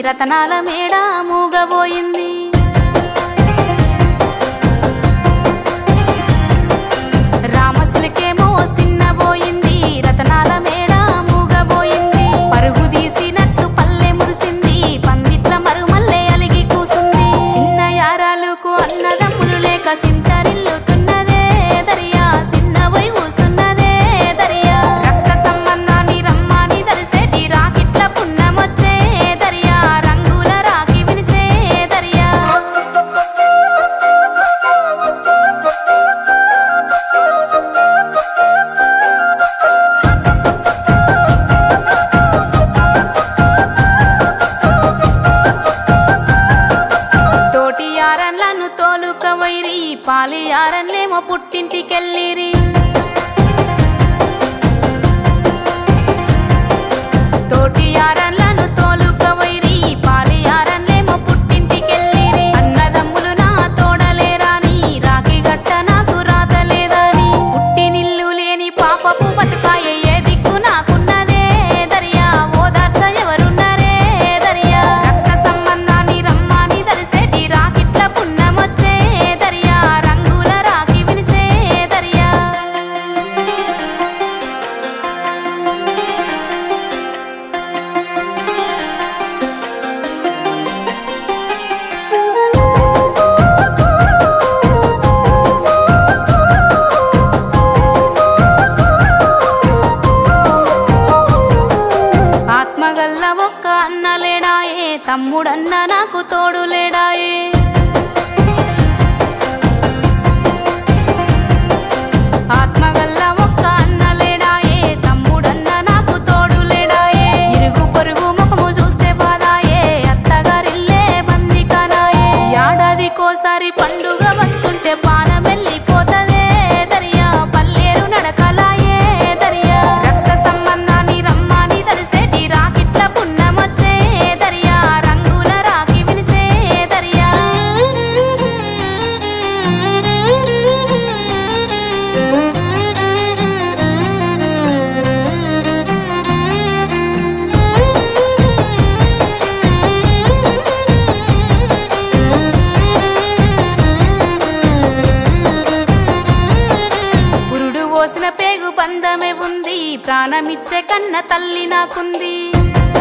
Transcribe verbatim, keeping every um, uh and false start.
రతనాల మేడ మూగబోయింది. రామసులకేమో సిన్నబోయింది, రతనాల మేడ మూగబోయింది. పరుగు తీసినట్టు పల్లె మురిసింది, పందిట్ల మరుమల్లె అలిగి కూసుంది. చిన్న యారాలకు అన్నదమ్ములు లేక సింతరిల్లుతున్నదే దరియా, చిన్నబోయి కూసున్నదే దరియా. రక్త సంబంధాన్ని రమ్మాని దరిసేటి రాకిట్ల పున్నమొచ్చే దరియా, రంగుల రాకి విలిసే దరియా. తోటి యారన్లను తోలుకవైరి, పాలి యారన్లేమో పుట్టింటికెళ్ళిరి. తోటి యారన్లను తోలుకవైరి, పాలి యారన్లేమో పుట్టింటికెళ్ళిరి. అన్నదమ్ములు నా తోడలేరాని, రాకి గట్ట నాకు రాతలేదని. పుట్టినిల్లు లేని పాపపు బతుకాయ, ఏ దిక్కు నాకున్నదే దరియా, ఓదార్చ ఎవరున్నరే దరియా. రక్త సంబంధాన్ని రమ్మాని దరిసేటి రాకిట్ల పున్నమొచ్చే దరియా, రంగుల రాకి విలిసే దరియా. ఆత్మగల్ల ఒక్క అన్న లేడాయే, తమ్ముడన్న నాకు తోడు లేడాయే. ఆత్మగల్ల ఒక్క అన్న లేడాయే, తమ్ముడన్న నాకు తోడు లేడాయే. ఇరుగు పొరుగు ముఖము చూస్తే బాధాయే, అత్తగారిల్లే బందికనాయే. ఏడాదికోసారి పండుగ వస్తుంటే పానమెల్లిపోతదే దరియా, పల్లేరు నడకలాయే దరియా. రక్త సంబంధాన్ని రమ్మాని దరిసేటి రాకిట్ల పున్నమొచ్చే దరియా, రంగుల రాకి విలిసే దరియా. పురుడు పోసిన పేగు బంధమే ఉంది, ప్రాణమిచ్చే కన్న తల్లి నాకుంది.